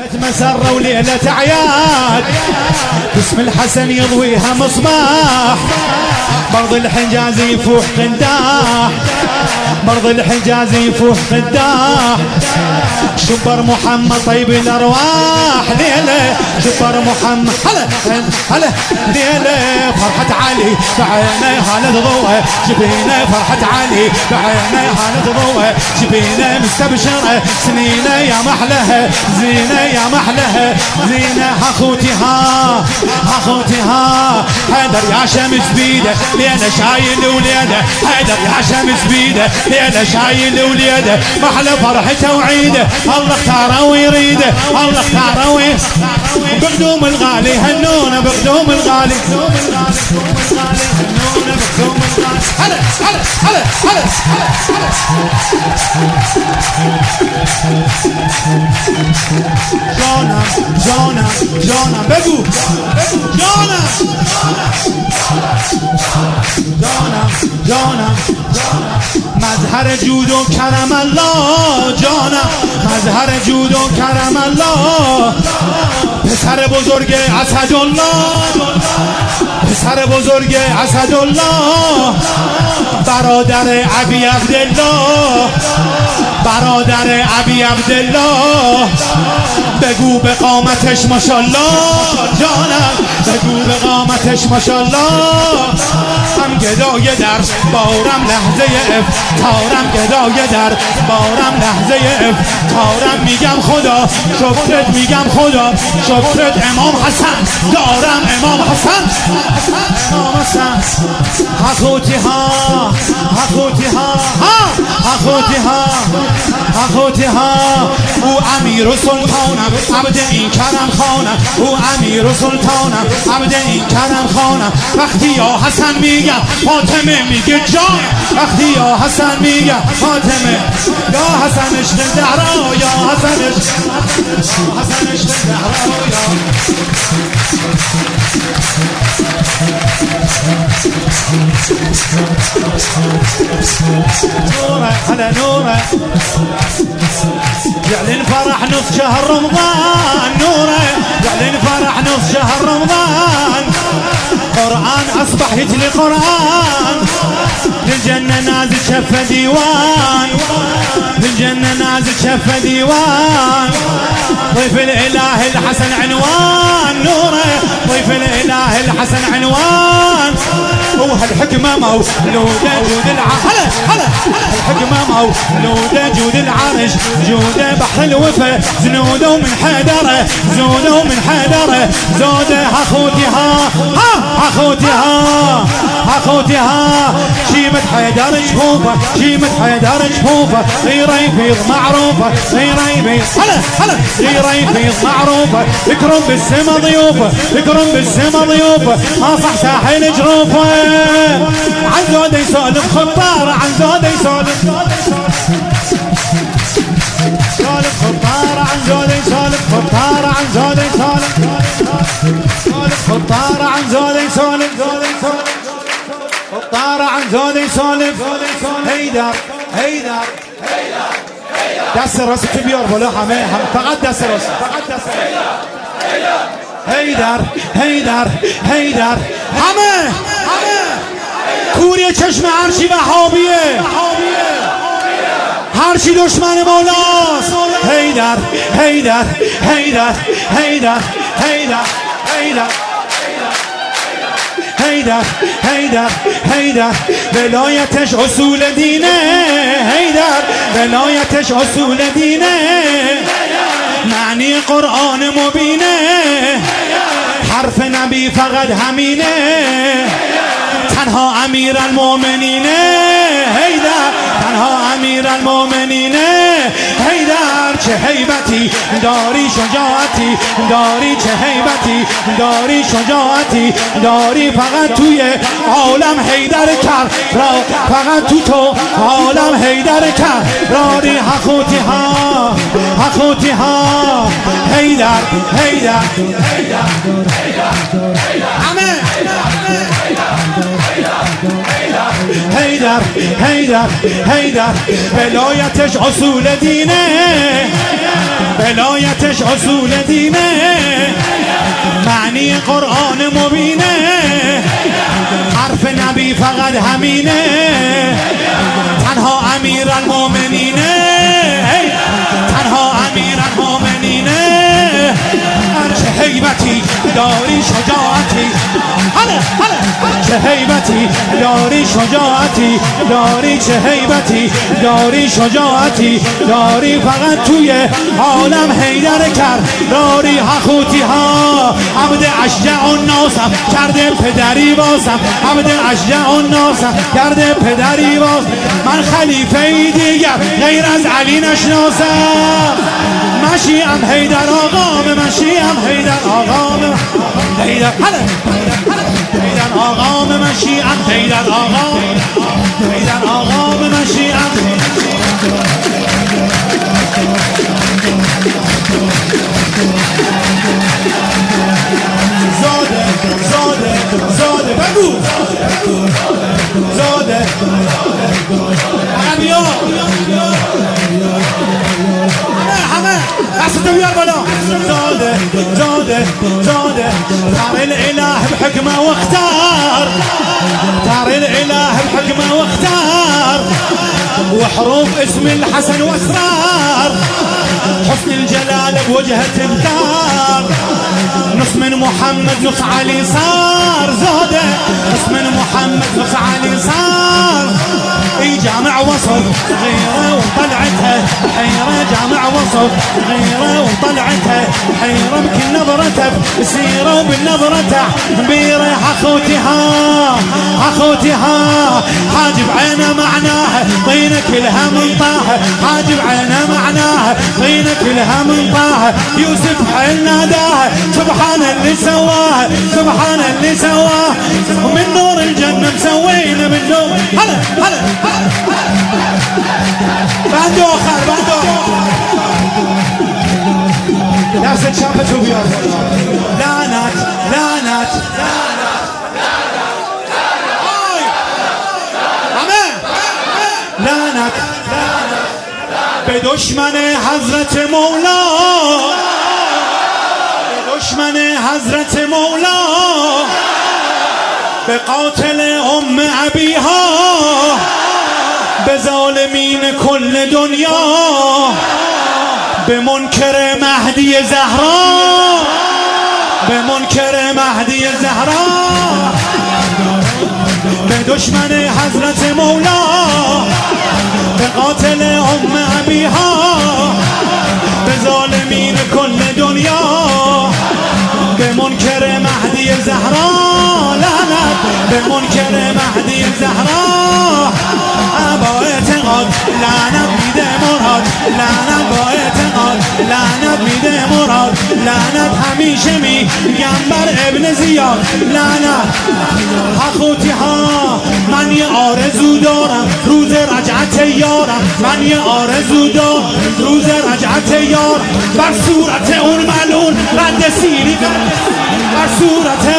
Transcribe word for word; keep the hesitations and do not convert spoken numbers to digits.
مسرة وليلة عياد باسم الحسن يضويها مصباح برض الحجاز يفوح قداح برض الحجاز يفوح قداح شبر محمد طيب الارواح ليله شبر محمد هلا هلا ليله فرحة علي بعيني هالة ضوء جبينه فرحة علي بعيني هالة ضوء جبينه مستبشرة سنينه يا محلها زينه يا محلها زينه اخوتي ها اخوتي ها حيدر يا شمس بيده ليله شايل وليده حيدر يا شمس بيده ليله شايل وليده محلى فرحته وعيده الله اختاره ويريده الله اختاره ويريده بقدوم الغالي هنونا بقدوم الغالي هنونا بقدوم الغالي هلا هلا هلا هلا جونا جونا جونا بقو جونا جونا جونا مظهر جود و کرم الله جانا مظهر جود و کرم الله پسر بزرگ اسدالله پسر بزرگ اسدالله برادر ابی عبدالله برادر ابی عبدالله بگو به قامتش ماشاءالله جانم بگو به قامتش ماشاءالله هم گدای در بارم لحظه افتارم گدای در بارم لحظه افتارم میگم خدا شکرت میگم خدا شکرت امام حسن دارم امام حسن امام حسن اخوتی ها اخوتی ها اخوتی ها اخوتی ها او امیر و سلطانم عبد این کرم خانم او امیر و سلطانم عبد این کرم خانم وقتی یا حسن میگم فاطمه میگه جان وقتی یا حسن میگم فاطمه یا حسن عشق زهرا یا حسن عشق حسن عشق زهرا یا نوره هلا نوره يعلن فرح نص شهر رمضان نوره يعلن فرح نص شهر رمضان قرآن أصبح يتلي قرآن للجنة نازل شفة ديوان للجنة نازل شفة ديوان ضيف الإله الحسن عنوان نوره ضيف الإله الحسن عنوان وهالحكمة مولودة جود العرش هلا هلا الحكمة مولودة جود العرش جودة بحر الوفا زنوده ومن حيدره زوده ومن حيدره زوده اخوتي ها ها اخوتي ها اخوتي ها شيمة حيدر جفوفه شيمة حيدر جفوفه غيره يفيض معروفه غيره يفيض هلا هلا غيره يفيض معروفه اكرم بالسما ضيوفه اكرم بالسما ضيوفه اصح ساحل جروفه عن زوده يسولف خطاره عن زوده يسولف سولف خطاره عن زوده يسولف خطاره عن زوده يسولف سولف خطاره عن زوده يسولف خطاره عن زوده يسولف هيدر هيدر دست راست بیار بالا همه هم فقط دست راست فقط دست هیدر هیدر هیدر همه همه کوری چشم هرچی وهابیه هرچی دشمن مولاست هیدر هیدر هیدر هیدر هیدر هیدر هیدر هیدر هیدر ولایتش اصول دینه هیدر ولایتش اصول دینه معنی قرآن مبینه حرف نبی فقط همینه تنها امیر المؤمنینه هیدر تنها امیر المؤمنینه هیدر چه هیبتی داری شجاعتی داری چه هیبتی داری شجاعتی داری فقط توی عالم هیدر کر را فقط تو تو عالم هیدر کر راری اخوتی ها اخوتی ها هیدر هیدر همه هیدر هیدر هیدر ولایتش اصول دینه ولایتش اصول دینه، معنی قرآن مبینه، حرف نبی فقط همینه، تنها امیر المومنینه، تنها امیر المومنینه. چه هیبتی داری شجاعتی، هله هله، چه هیبتی داری شجاعتی داری، چه هیبتی داری شجاعتی داری، فقط توی عالم حیدر کرد داری. حخوتی ها عبد اشجع الناسم کرده پدری واسم، عبد اشجع الناسم کرده پدری واس. من خلیفه ای دیگر غیر از علی نشناسم، مشیعم حیدر آقام، مشیعم حیدر آقام، حیدر هله حیدر آقام، مشیعم حیدر آقام، حیدر آقام، مشیعم. زاده زاده زاده بگو زاده بیا همه همه دستتو بیار بالا. زاده زاده زاده ترى الاله بحكمه واختار، ترى الاله بحكمه واختار، وحروف اسم الحسن واسرار، حسن الجلال بوجهه تمثال، نص من محمد نص علي صار. زاده نص من محمد نص علي صار. اي جامع وصف غيره وطلعتها حيره، جامع وصف غيره وطلعتها حيره، بكل نظرته بسيره وبالنظره تعبيره. اخوتها اخوتها حاجب عينه معناها طينه كلها من طاها، حاجب عينه معناها طينه كلها من طاها. يوسف حيل ناداها سبحان اللي سواه، سبحان اللي سواه، ومن نور الجنه مسوينا من نور. هلا هلا بعد آخر بعد آخر دست چپتو بیار. لعنت لعنت لعنت به دشمن حضرت مولا، به دشمن حضرت مولا، به قاتل ام ابیها، به ظالمین کل دنیا، به منکر مهدی زهرا، به منکر مهدی زهرا، به دشمن حضرت مولا، به قاتل ام ابیها، به ظالمین کل دنیا، به منکر مهدی زهرا. لعنت به منکر مهدی زهرا. با اعتقاد لعنت میده مراد، لعنت با اعتقاد لعنت میده مراد، لعنت همیشه میگم بر ابن زیاد. لعنت اخوتی ها من یه آرزو دارم روز رجعت یارم، من یه آرزو دارم روز رجعت یارم، بر صورت اون ملون رد سیری، بر صورت